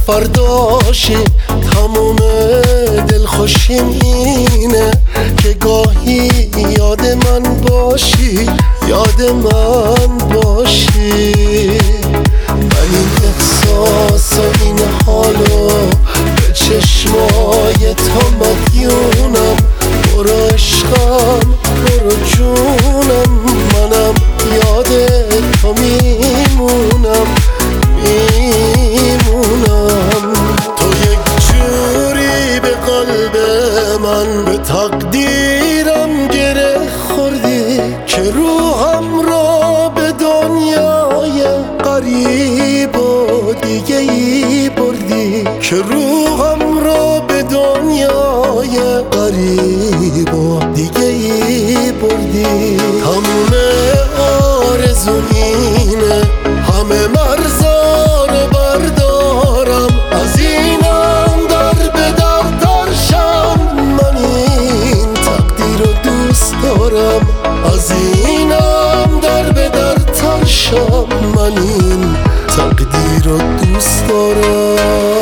فرداشی تموم دلخوشیم اینه که گاهی یاد من باشی، یاد من باشی. من این احساس و این حالو به چشمای تو مدیونم. برو عشقم برو جونم، منم یاد تو میمونم میمونم. تو یک جوری به قلب من به تقدیرم گره خوردی که روحم را به دنیای غریب و دیگه ای بردی، که روحم را به دنیای غریب و دیگه ای بردی. تموم آرزوم اینه همه مرزا رو بردارم، از اینم در به در ترشم. من این تقدیر رو دوست دارم، از اینم در به در ترشم. من این تقدیر رو دوست دارم.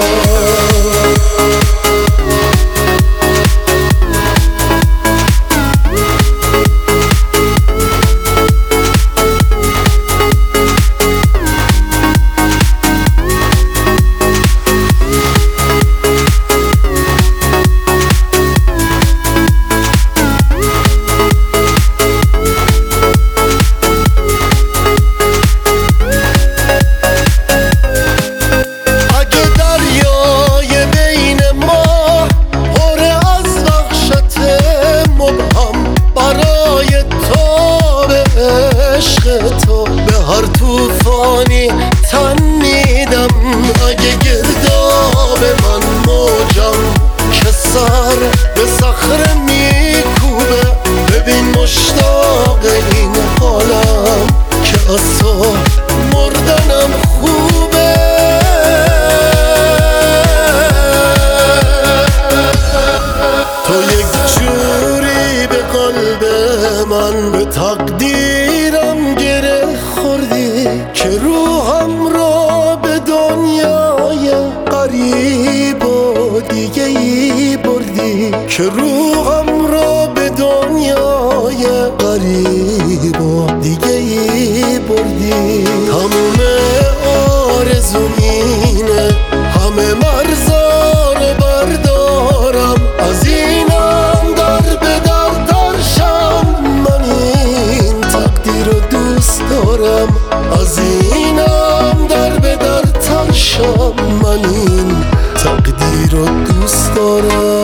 تو به هر توفانی تن میدم، اگه گرداب من موجم که سر به صخره میکوبه. ببین مشتاق این حالم که از تو مردنم خوبه. تو یک جوری به قلب من به تقدیرم گره خوردی که روحم را به دنیای غریب و دیگه ای بردی، که روحم را به دنیای غریب و دیگه ای بردی. تموم آرزوم اینه همه مرزا رو بردارم، از اینم در به در ترشم. من این تقدیر رو دوست دارم، از اینم در به در ترشم. من این تقدیر رو دوست دارم.